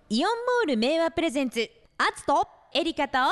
イオンモール明和プレゼンツ、アツとエリカと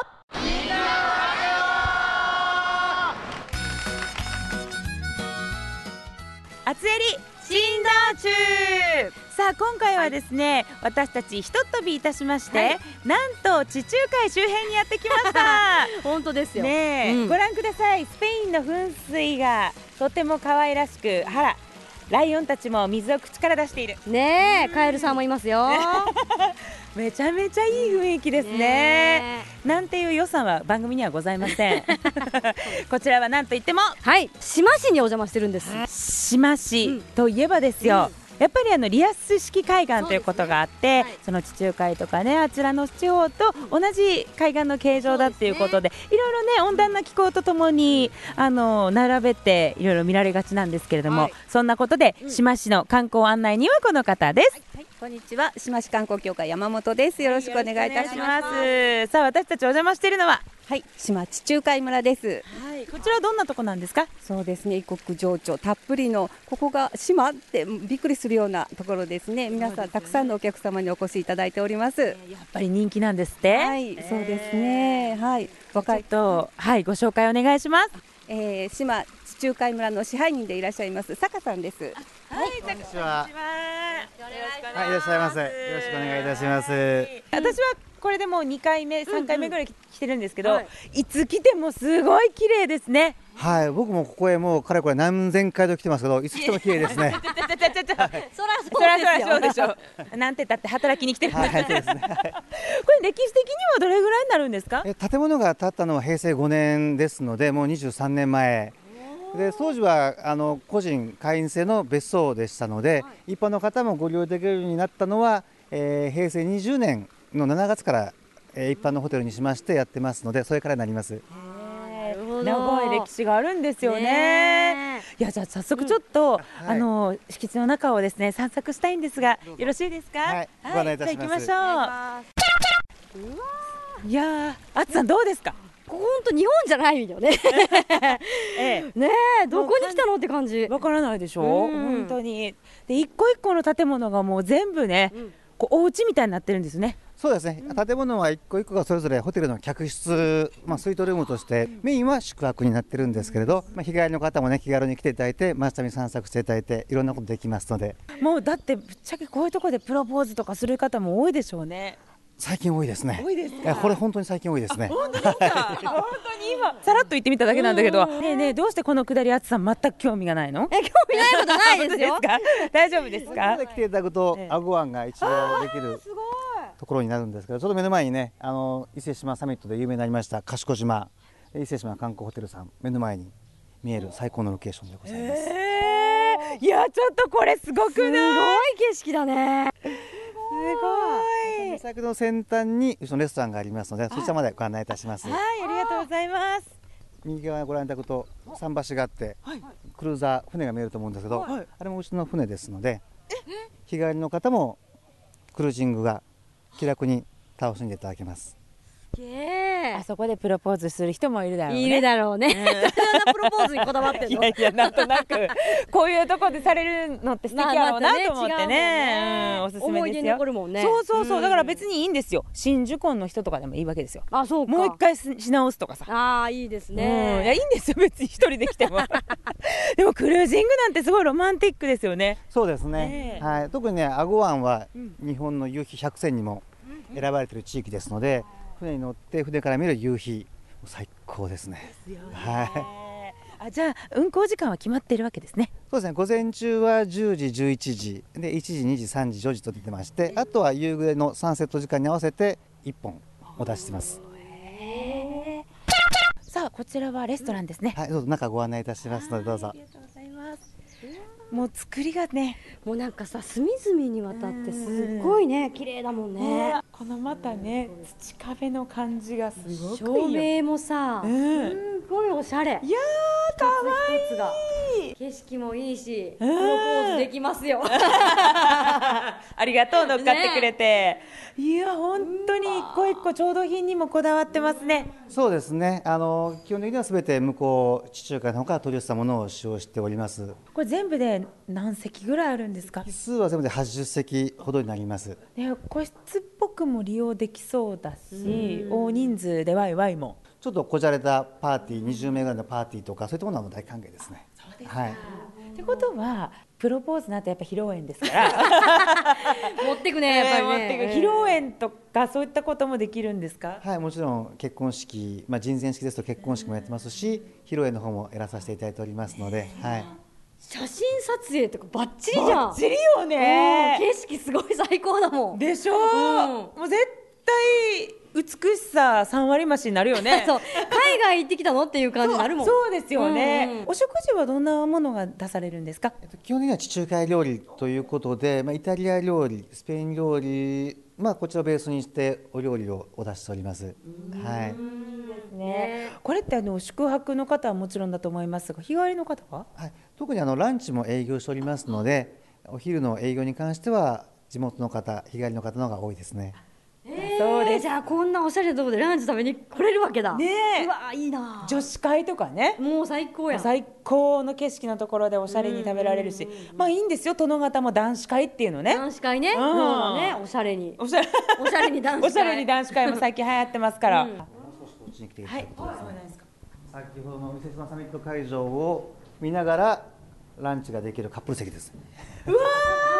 アツエリ振動中。さあ今回はですね、私たちひとっ飛びいたしまして、なんと地中海周辺にやってきました本当ですよねえ、ご覧ください。スペインの噴水がとても可愛らしく、あらライオンたちも水を口から出しているねえ、カエルさんもいますよめちゃめちゃいい雰囲気ですね。なんていう予算は番組にはございませんこちらはなんといってもはい志摩市にお邪魔してるんです。 志摩市といえばですよ、やっぱりリアス式海岸ということがあって、その地中海とかね、あちらの地方と同じ海岸の形状だっていうことで、いろいろね温暖な気候とともに並べていろいろ見られがちなんですけれども、そんなことで志摩市の観光案内にはこの方です。 こんにちは、志摩市観光協会山本です。よろしくお願いいたします。 さあ私たちお邪魔しているのは志摩地中海村です。 こちらはどんなとこなんですか？ そうですね、異国情緒たっぷりの、ここが島ってびっくりするようなところですね。皆さんたくさんのお客様にお越しいただいております。 やっぱり人気なんですって。 はい、そうですね。はい、 若いとご紹介お願いします。 志摩地中海村の支配人でいらっしゃいます坂さんです。 はい、こんにちは。はい、いらっしゃいませ。よろしくお願いいたします。 私はこれでもう2回目3回目ぐらい来てるんですけど、いつ来てもすごい綺麗ですね。 はい、僕もここへもうかれこれ何千回と来てますけど、いつ来ても綺麗ですねそらそうでしょなんて言ったって働きに来てるんだ、 はい、そうですね。 これ歴史的にはどれぐらいになるんですか？ 建物が建ったのは平成5年ですので、もう23年前で、当時は個人会員制の別荘でしたので、一般の方もご利用できるようになったのは、平成20年の7月から、一般のホテルにしましてやってますので、それからになります。 長い歴史があるんですよね。いや、じゃあ早速ちょっと、敷地の中をですね散策したいんですが、よろしいですか？ はい、ご案内いたします。 じゃあ行きましょう。いやー、あつさんどうですか？ ここ本当日本じゃないよねねえ、どこに来たのって感じ。 わからないでしょ、本当に。で一個一個の建物がもう全部ね、こうお家みたいになってるんですね。 そうですね、建物は一個一個がそれぞれホテルの客室、スイートルームとしてメインは宿泊になってるんですけれど、日帰りの方もね気軽に来ていただいて、街並み散策していただいて、いろんなことできますので。 もうだってぶっちゃけこういうところでプロポーズとかする方も多いでしょうね。 最近多いですね。 多いですか？ これ本当に最近多いですね。 本当ですか？本当に今さらっと言ってみただけなんだけど、ねえねえ、どうしてこのくだりあつさん全く興味がないの？ 興味ないことないですよ大丈夫ですか？ ここで来ていただくと、アグワンが一望できるところになるんですけど、ちょうど目の前にね、伊勢志摩サミットで有名になりました賢島、伊勢志摩観光ホテルさん、目の前に見える最高のロケーションでございます。 いや、ちょっとこれすごくない？ すごい景色だね。 すごい。 先の先端にうちのレストランがありますので、そちらまでご案内いたします。 はい、ありがとうございます。 右側ご覧いただくと桟橋があって、クルーザー船が見えると思うんですけど、あれもうちの船ですので、日帰りの方もクルージングが気楽に楽しんでいただけます。 あそこでプロポーズする人もいるだろうね。 いるだろうね。プロポーズにこだわってるの？ いやなんとなくこういうところでされるのって素敵やろうなと思ってね。おすすめですよ。 思い出に残るもんね。 そうだから別にいいんですよ。新宿婚の人とかでもいいわけですよ。 あ、そうか。 もう一回し直すとかさ。 ああ、いいですね。 いや、いいんですよ、別に一人で来てもでもクルージングなんてすごいロマンティックですよね。 そうですね、はい、特にねアグワンは日本の夕日100選にも選ばれている地域ですので、船に乗って船から見る夕日最高ですね。 じゃあ運航時間は決まっているわけですね。 そうですね、午前中は10時11時で1時2時3時4時と出てまして、あとは夕暮れのサンセット時間に合わせて1本お出ししてます。 さあこちらはレストランですね。 はい、どうぞ中ご案内いたしますのでどうぞ。 ありがとうございます。もう作りがね、 もうなんかさ、隅々にわたってすごいね、綺麗だもんね。 このまたね、土壁の感じがすごくいいよ。 照明もさ、すごいおしゃれ。 いやー、かわいい。 景色もいいしプロポーズできますよ。 ありがとう、乗っかってくれて、いや本当に一個一個調度品にもこだわってますね。 そうですね、基本的にはすべて向こう地中海の方から取り寄せたものを使用しております。 これ全部で何席ぐらいあるんですか？ 機数は全部で80席ほどになります。 個室っぽくも利用できそうだし、大人数でワイワイも。 ちょっとこじゃれたパーティー、20名ぐらいのパーティーとかそういったものはもう大歓迎ですね。 そうですはい。 ってことはプロポーズなんてやっぱ披露宴ですから持ってくね、やっぱり持ってくね。 披露宴とかそういったこともできるんですか？ はい、もちろん結婚式、人前式ですと結婚式もやってますし、披露宴の方もやらさせていただいておりますので、はい。 写真撮影とかバッチリじゃん。 バッチリよね。 景色すごい最高だもん。 でしょ、 うんもう絶対美しさ3割増しになるよね。 そう、海外行ってきたのっていう感じになるもん。 そうですよね、 うんうんお食事はどんなものが出されるんですか？ 基本的には地中海料理ということで、イタリア料理、スペイン料理、こちらをベースにしてお料理をお出ししております。はい。 ね、これって宿泊の方はもちろんだと思いますが、日帰りの方は？ はい、特にランチも営業しておりますので、お昼の営業に関しては地元の方、日帰りの方の方が多いですね。 そうです。 じゃあこんなおしゃれなところでランチ食べに来れるわけだ。 ねえ、 うわいいな。 女子会とかね、 もう最高やん。 最高の景色のところでおしゃれに食べられるし、いいんですよ、殿方も男子会っていうのね。 男子会ね。 うんね、おしゃれに。 おしゃれおしゃれに男子会。 おしゃれに男子会も最近流行ってますから、 うんこっちに来ていたはい、 だくとですね、 そうなんですか。 先ほどの伊勢志摩サミット会場を見ながらランチができるカップル席です。 カップル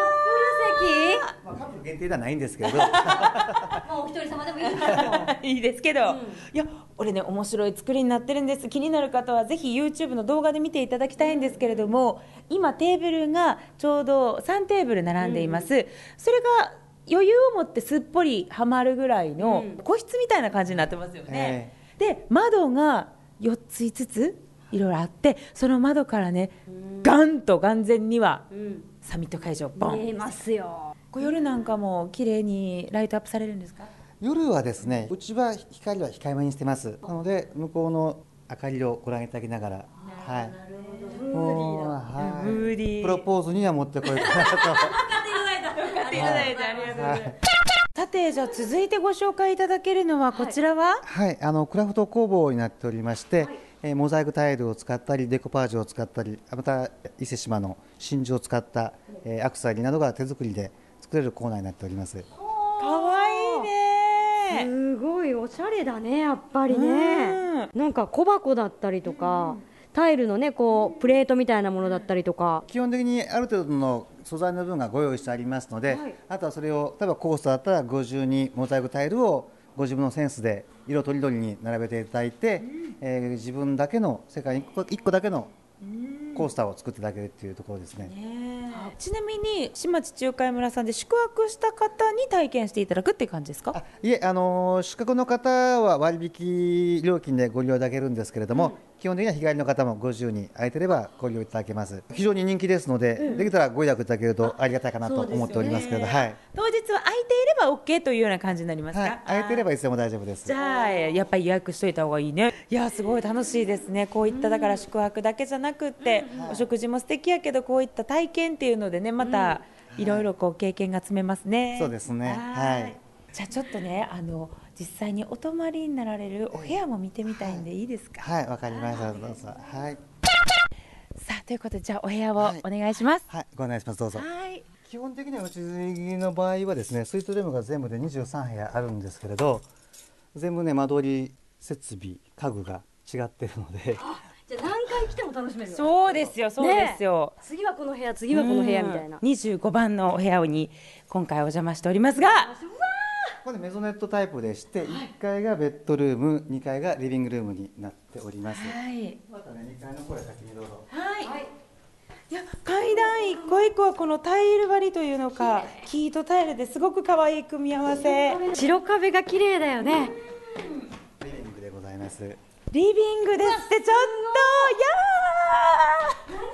カップル限定ではないんですけれど席。お一人様でもいいんだよ。 いいですけど、いや俺ね、面白い作りになってるんです。気になる方はぜひ YouTube の動画で見ていただきたいんですけれども、今テーブルがちょうど3テーブル並んでいます、それが余裕を持ってすっぽりはまるぐらいの個室みたいな感じになってますよね、で窓が4つ5ついろいろあって、その窓からね、ガンと眼前にはサミット会場ボン、 見えますよ。 こう夜なんかも綺麗にライトアップされるんですか？ 夜はですね、うちは光は控えめにしてます。なので向こうの明かりをご覧いただきながら、はい。もうはいムーディープロポーズには持ってこいかなと。 ありがとうございます。さて、じゃあ続いてご紹介いただけるのはこちらは、 はい、クラフト工房になっておりまして、モザイクタイルを使ったりデコパージュを使ったり、また伊勢志摩の真珠を使った、アクセサリーなどが手作りで作れるコーナーになっております。 かわいいね。 すごいおしゃれだね、やっぱりね。なんか小箱だったりとか、タイルのね、こうプレートみたいなものだったりとか。 基本的にある程度の素材の分がご用意してありますので、あとはそれを例えばコースターだったら52モザイクタイルをご自分のセンスで色とりどりに並べていただいて、自分だけの世界に1個だけのコースターを作っていただけるっていうところですね。 ちなみに志摩地中海村さんで宿泊した方に体験していただくっていう感じですか？ いえ、宿泊の方は割引料金でご利用いただけるんですけれども、基本的には日帰りの方もご自由に空いてればご利用いただけます。非常に人気ですので、できたらご予約いただけるとありがたいかなと思っておりますけれど、はい、 当日は空いていれば OK というような感じになりますか？ はい、空いていればいつでも大丈夫です。 じゃあやっぱり予約しといた方がいいね。いやすごい楽しいですね。こういっただから宿泊だけじゃなくって、お食事も素敵やけど、こういった体験っていうのでね、またいろいろこう経験が積めますね。 そうですね。はい。 じゃあちょっとね、実際にお泊まりになられるお部屋も見てみたいんでいいですか？ はい、わかりました。どうぞ。はい。 さあということで、じゃあお部屋をお願いします。 はい、ご案内します。どうぞ。 はい。 基本的にはうちの場合はですね、スイートルームが全部で23部屋あるんですけれど、全部ね、間取り設備家具が違っているので。 じゃあ何回来ても楽しめるよ。 そうですよ、そうですよ。 次はこの部屋、次はこの部屋みたいな。 25番のお部屋に今回お邪魔しておりますが、 これメゾネットタイプでして、1階がベッドルーム、2階がリビングルームになっております。 はい。 またね、2階の方へ先にどうぞ。 はい。いや階段一個一個はこのタイル張りというのか、木とタイルですごく可愛い組み合わせ。 白壁が綺麗だよね。 リビングでございます。 リビングですって、ちょっと、いやー、何これ、いやー、テン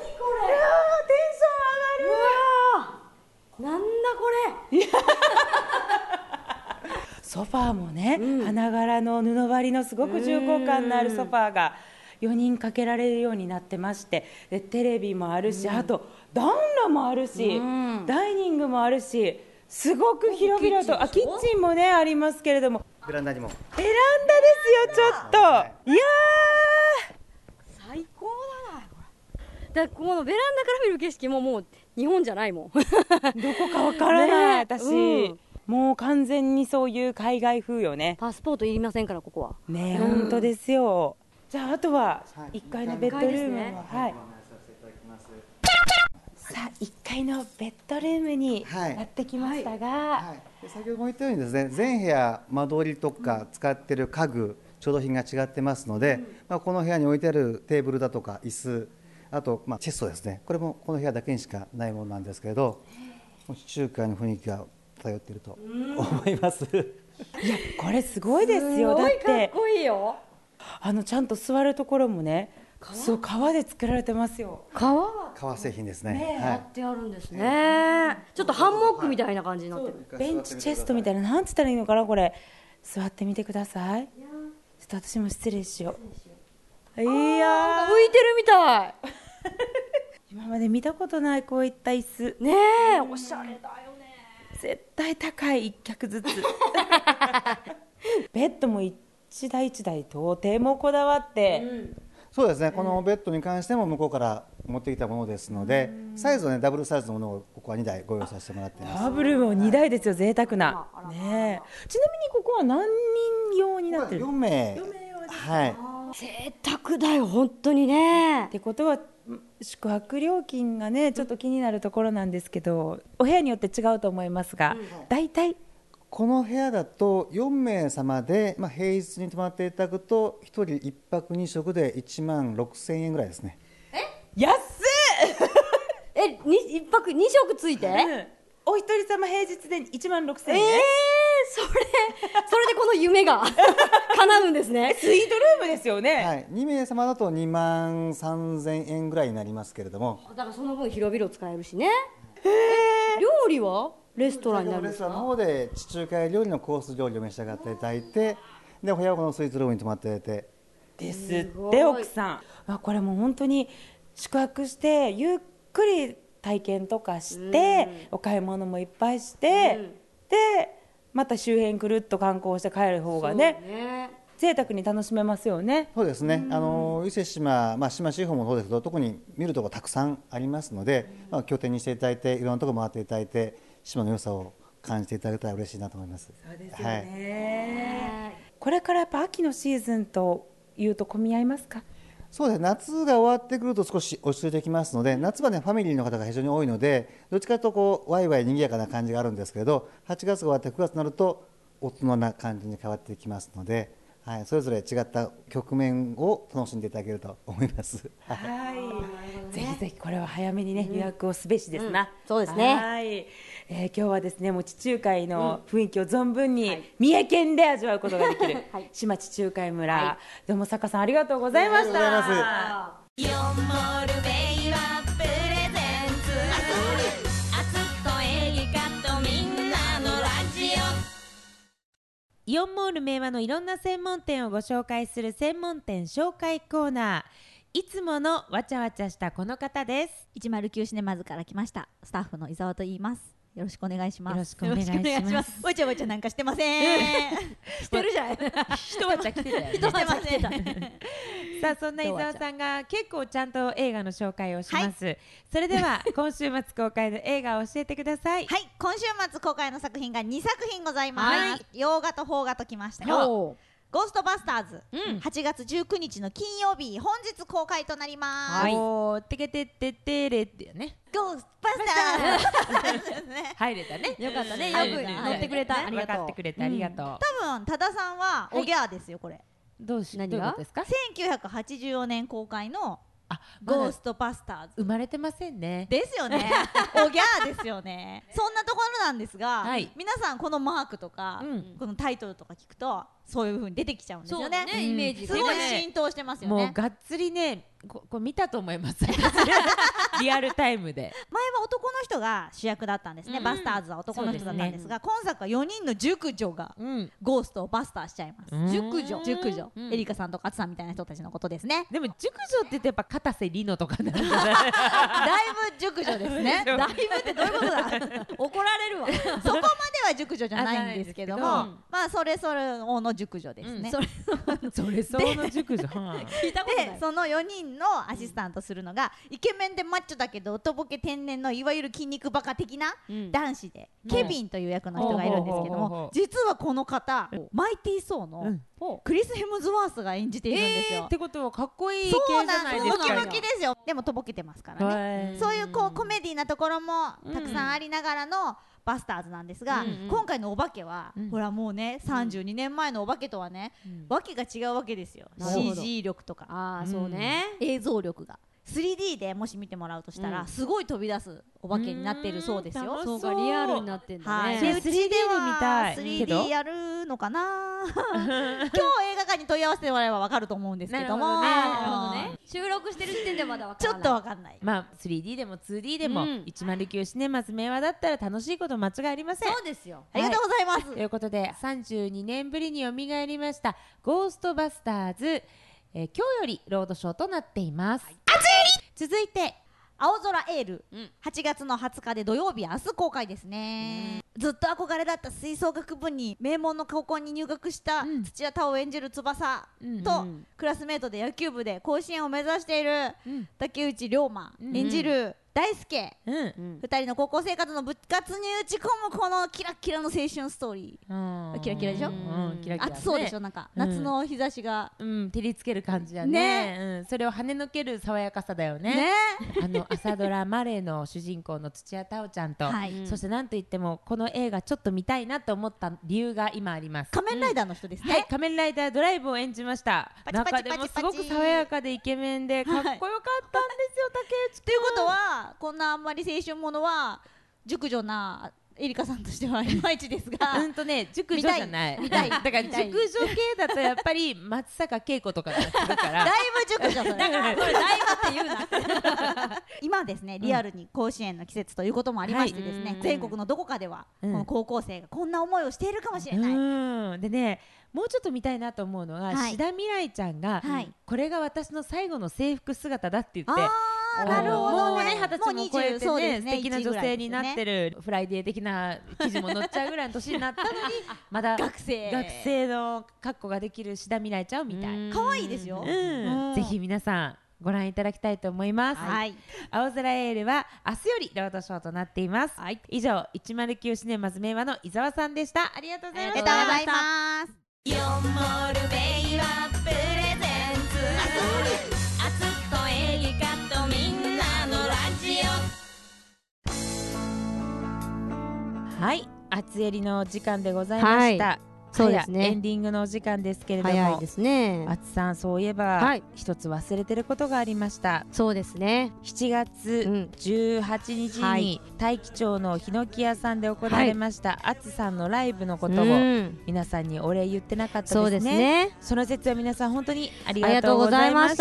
ション上がる。 なんだこれ。 ソファーもね、花柄の布張りのすごく重厚感のあるソファーが 4人かけられるようになってまして、でテレビもあるし、あと暖炉もあるし、ダイニングもあるし、すごく広々と、キッチンもねありますけれども、 ベランダにもベランダですよ。ちょっと、いや最高だなこれ。だからこのベランダから見る景色ももう日本じゃないもん。 どこかわからない、私、 うんもう完全にそういう海外風よね。 パスポートいりませんからここは。 ね、本当ですよ。じゃああとは1階のベッドルームは、はい。さあ1階のベッドルームにやってきましたが、 で先ほども言ったようにですね、全部屋間取りとか使っている家具、調度品が違ってますので、この部屋に置いてあるテーブルだとか椅子、あとチェストですね、これもこの部屋だけにしかないものなんですけれど、地中海の雰囲気が漂っていると思います。 いやこれすごいですよ。だっすごいかってこいいよ。 ちゃんと座るところもね、そう革で作られてますよ。 革製品ですね。 やってあるんですね。ちょっとハンモックみたいな感じになってる。 ベンチチェストみたいな、なんつったらいいのかな、これ。座ってみてください。ちょっと私も失礼しよう。いやー、 浮いてるみたい。 今まで見たことないこういった椅子。 ねえ、おしゃれだよね。 絶対高い、1脚ずつ。ベッドも一台一台とてもこだわって、 そうですね、このベッドに関しても向こうから持ってきたものですので、サイズはねダブルサイズのものをここは2台ご用意させてもらっています。 ダブルも2台ですよ、贅沢な。ねえ、ちなみにここは何人用になってる 4名。はい。 贅沢だよ本当にね。 ってことは宿泊料金がねちょっと気になるところなんですけど、お部屋によって違うと思いますが、だいたいこの部屋だと4名様で、平日に泊まっていただくと1人1泊2食で1万6000円ぐらいですね。 安っ一泊2食ついて、 お一人様平日で1万6000円、 それでこの夢が叶うんですね。 スイートルームですよね、 はい、2名様だと2万3000円ぐらいになりますけれども、 だからその分広々使えるしね。料理はレストランになるんですか？ レストランの方で地中海料理のコース料理を召し上がっていただいて、でお部屋はこのスイートルームに泊まっていただいてですって奥さん。これもう本当に宿泊してゆっくり体験とかして、お買い物もいっぱいして、でまた周辺くるっと観光して帰る方がね贅沢に楽しめますよね。 そうですね、伊勢志摩、志摩地方もそうですけど、特に見るところたくさんありますので、拠点にしていただいていろんなところ回っていただいて島の良さを感じていただけたら嬉しいなと思います。 そうですよね、これからやっぱ秋のシーズンというと混み合いますか？そうですね、 夏が終わってくると少し落ち着いてきますので、夏はねファミリーの方が非常に多いので、どっちかというとワイワイ賑やかな感じがあるんですけど、8月が終わって9月になると大人な感じに変わってきますので、それぞれ違った局面を楽しんでいただけると思います。 ぜひぜひこれは早めにね、予約をすべしですな。 そうですね。 今日はですね、もう地中海の雰囲気を存分に三重県で味わうことができる志摩地中海村、どうも坂さんありがとうございました。 イオンモールベイはプレゼンツ、あつこえりかとみんなのラジオ。イオンモール明和のいろんな専門店をご紹介する専門店紹介コーナー。いつものわちゃわちゃしたこの方です。 109シネマズから来ましたスタッフの伊沢と言います。よろしくお願いします。 よろしくお願いします。 わちゃわちゃなんかしてません。してるじゃん。 一わちゃ来てたよね。 してません。 さあそんな伊沢さんが結構ちゃんと映画の紹介をします。それでは今週末公開の映画を教えてください。 はい、今週末公開の作品が2作品ございます。洋画と邦画ときましたよ。ゴーストバスターズ、8月19日の金曜日本日公開となります。 おー、てけてってってれってね。 ゴーストバスターズ入れたね。 よかったね。よく乗ってくれた。ありがとう。 分かってくれてありがとう。 多分多田さんはおぎゃーですよこれ。 どういうことですか ？1984年公開のゴーストバスターズ。 生まれてませんね。 ですよね。おぎゃーですよね。そんなところなんですが、皆さんこのマークとかこのタイトルとか聞くとそういう風に出てきちゃうんですよね。 イメージすごい浸透してますよね。 もうがっつりねこれ見たと思いますリアルタイムで。 前は男の人が主役だったんですね。バスターズは男の人だったんですが、今作は4人の熟女がゴーストをバスターしちゃいます。熟女、エリカさんとかアツさんみたいな人たちのことですね。 でも熟女って言ってやっぱ片瀬里乃とかなんじゃないだいぶ熟女ですね。だいぶってどういうことだ怒られるわそこまでは熟女じゃないんですけども、まあそれそれの熟女ですね。 それそうの熟女でその4人のアシスタントするのがイケメンでマッチョだけどおとぼけ天然のいわゆる筋肉バカ的な男子でケビンという役の人がいるんですけども、実はこの方マイティー・ソーのクリス・ヘムズワースが演じているんですよ。 ってことはかっこいい系じゃないですか。 ムキムキですよ。でもとぼけてますからね。そういうこうコメディなところもたくさんありながらのバスターズなんですが、今回のお化けはほらもうね32年前のお化けとはねわけが違うわけですよ。 CG 力とかそうね、 映像力が 3D でもし見てもらうとしたらすごい飛び出すお化けになっているそうですよ。 そうか、リアルになってんだね。 うちでは 3D やるのかな今日映画館に問い合わせてもらえば分かると思うんですけども、 収録してる時点でまだ分からない。 ちょっと分かんない。 まあ 3D でも 2D でも109シネマズ明和だったら楽しいこと間違いありません。 そうですよ。 ありがとうございます。 ということで32年ぶりによみがえりましたゴーストバスターズ、今日よりロードショーとなっています。続いて青空エール、8月の20日で土曜日明日公開ですね。ずっと憧れだった吹奏楽部に名門の高校に入学した土屋太鳳を演じる翼と、クラスメートで野球部で甲子園を目指している竹内涼真演じる大輔、2人の高校生活の部活に打ち込むこのキラキラの青春ストーリー。キラキラでしょ。暑そうでしょ。なんか夏の日差しが照りつける感じだね。それを跳ねのける爽やかさだよね。朝ドラマレーの主人公の土屋太鳳ちゃんと、そしてなんといってもこの映画ちょっと見たいなと思った理由が今あります。 仮面ライダーの人ですね。 はい、仮面ライダードライブを演じました。中でもすごく爽やかでイケメンでかっこよかったんですよ、竹内君。 ということはこんなあんまり青春ものは熟女なエリカさんとしてはいまいちですが熟女じゃない。だから熟女系だとやっぱり松坂慶子とかだからだいぶ熟女だからそれだいぶって言うな今ですねリアルに甲子園の季節ということもありましてですね、全国のどこかではこの高校生がこんな思いをしているかもしれない。 でね、もうちょっと見たいなと思うのが志田未来ちゃんがこれが私の最後の制服姿だって言って、 なるほどね。 20歳も超えてね素敵な女性になってるフライデー的な記事も載っちゃうぐらいの年になったのにまだ学生の格好ができる志田未来ちゃんを見たい。 可愛いですよ。 ぜひ皆さんご覧いただきたいと思います。青空エールは明日よりロードショーとなっています。以上109シネマズ明和の伊沢さんでした。ありがとうございました。 ありがとうございます。 4モールベイはプレゼンツあつこエリカとみんなのラジオ。 はい、厚襟のお時間でございました。 そうですね。 エンディングのお時間ですけれども、 早いですね。 あつさん、そういえば一つ忘れてることがありました。 そうですね。 7月18日に大樹町のヒノキ屋さんで行われましたあつさんのライブのことを皆さんにお礼言ってなかったですね。 そうですね。 その節は皆さん本当にありがとうございました。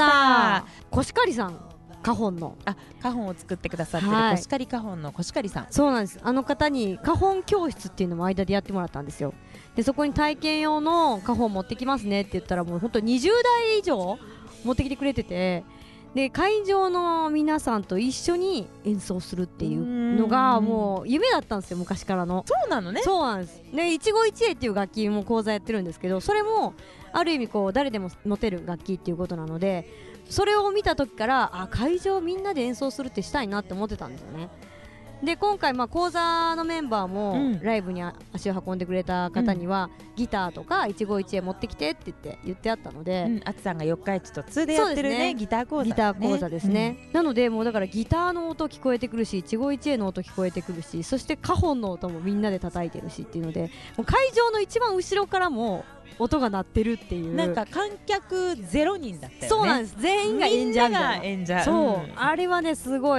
コシカリさん、花本の花本を作ってくださってるコシカリ花本のコシカリさん。 そうなんです。あの方に花本教室っていうのも間でやってもらったんですよ。でそこに体験用の花本持ってきますねって言ったらもう本当20台以上持ってきてくれてて、で会場の皆さんと一緒に演奏するっていうのがもう夢だったんですよ、昔からの。 そうなのね。 そうなんです。で一期一会っていう楽器も講座やってるんですけど、それもある意味こう誰でも持てる楽器っていうことなので、それを見た時から会場みんなで演奏するってしたいなって思ってたんですよね。で今回講座のメンバーもライブに足を運んでくれた方にはギターとか一期一会持ってきてって言ってあったので、 あつさんが四日市と2でやってるねギター講座ですね。なのでもうだからギターの音聞こえてくるし、一期一会の音聞こえてくるし、そして花本の音もみんなで叩いてるしっていうので、もう会場の一番後ろからも音が鳴ってるっていう、 なんか観客0人だったよね。 そうなんです。全員が演者みたいな。 みんなが演者。 そう、あれはねすごい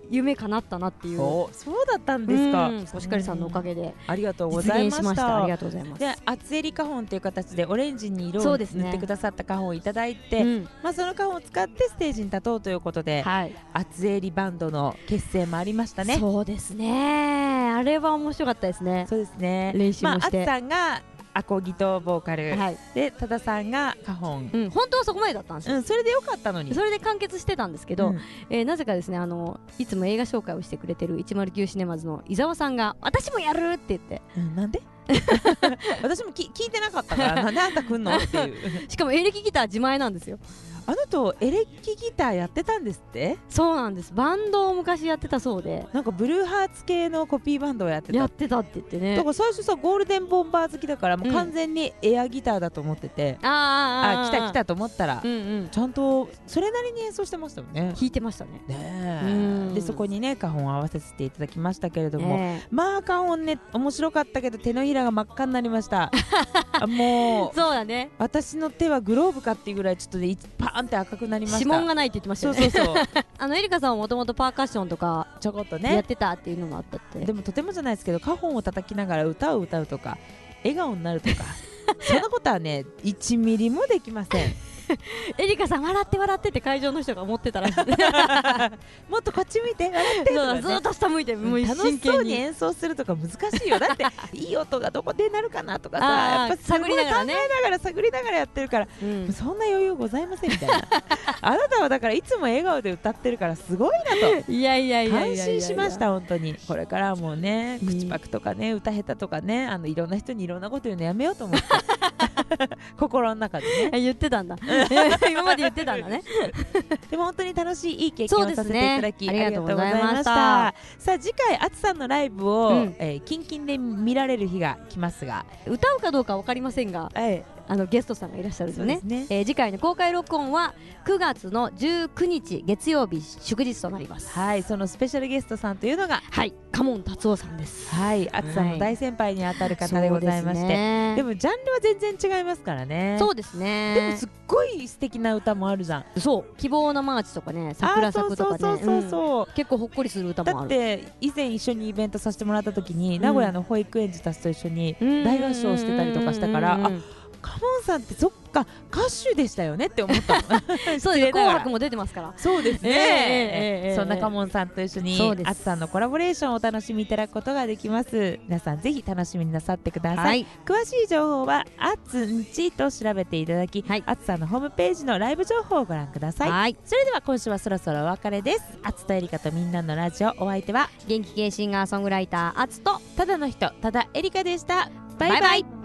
夢叶ったなっていう。 そうだったんですか。 コシカリさんのおかげでありがとうご実ざいまし。 現しました。ありがとうございます。 で、厚襟花本という形でオレンジに色を塗そうですねってくださった花本をいただいて、まあその花本を使ってステージに立とうということで、厚襟バンドの結成もありましたね。 そうですね。あれは面白かったですね。 そうですね。 練習もして。 あつさんがアコギとボーカル、で多田さんが花本、 本当はそこまでだったんですよ。 それでよかったのに。 それで完結してたんですけど、なぜかですね、いつも映画紹介をしてくれてる109シネマズの伊沢さんが私もやるって言って、 なんで私も聞いてなかったからなんであんた来んのっていうしかもエレキギター自前なんですよ。 あの人エレキギターやってたんですって。 そうなんです。バンドを昔やってたそうで、 なんかブルーハーツ系のコピーバンドをやってたって言ってね。 だから最初さゴールデンボンバー好きだからもう完全にエアギターだと思ってて、来たと思ったら、ちゃんとそれなりに演奏してましたよね。 弾いてましたね。 でそこにね花本を合わせていただきましたけれども、まあ花本ね面白かったけど手のひらが真っ赤になりましたもうそうだね。 私の手はグローブかっていうぐらいちょっとねパーンって赤くなりました。 指紋がないって言ってましたよね。 そうエリカさんはもともとパーカッションとかちょこっとねやってたっていうのもあったって。 でもとてもじゃないですけど花本を叩きながら歌を歌うとか笑顔になるとかそんなことはね1ミリもできませんエリカさん笑って笑ってって会場の人が思ってたらしいもっとこっち向いて笑ってとか、ね、 ずっと下向いてもう楽しそうに演奏するとか難しいよ。だっていい音がどこで鳴るかなとかさやっぱ探りながらね探りながらやってるから、そんな余裕ございませんみたいなあなたはだからいつも笑顔で歌ってるからすごいなといや感心しました本当に。これからもね口パクとかね歌下手とかねいろんな人にいろんなこと言うのやめようと思って心の中でね言ってたんだ今まで言ってたんだねでも本当に楽しいいい経験をさせていただき、 ありがとうございました。 さあ次回あつさんのライブを、キンキンで見られる日が来ますが、 歌うかどうか分かりませんが、ゲストさんがいらっしゃるんですね。次回の公開録音は9月の19日月曜日祝日となります。 はい、そのスペシャルゲストさんというのが嘉門達夫さんです。 はい、あつさんの大先輩にあたる方でございまして、でもジャンルは全然違いますからね。 そうですね。 でもすっごい素敵な歌もあるじゃん。 そう希望のマーチとかね、桜咲とかね、結構ほっこりする歌もある。 だって以前一緒にイベントさせてもらった時に名古屋の保育園児たちと一緒に大合唱してたりとかしたから、嘉門さんってそっか歌手でしたよねって思ったそうです。紅白も出てますから。 そうですね。そんな嘉門さんと一緒にあつさんのコラボレーションをお楽しみいただくことができます。皆さんぜひ楽しみになさってください。詳しい情報はあつんちと調べていただき、あつさんのホームページのライブ情報をご覧ください。それでは今週はそろそろお別れです。あつとえりかとみんなのラジオ、お相手は元気系シンガーソングライターあつとただの人ただえりかでした。バイバイ。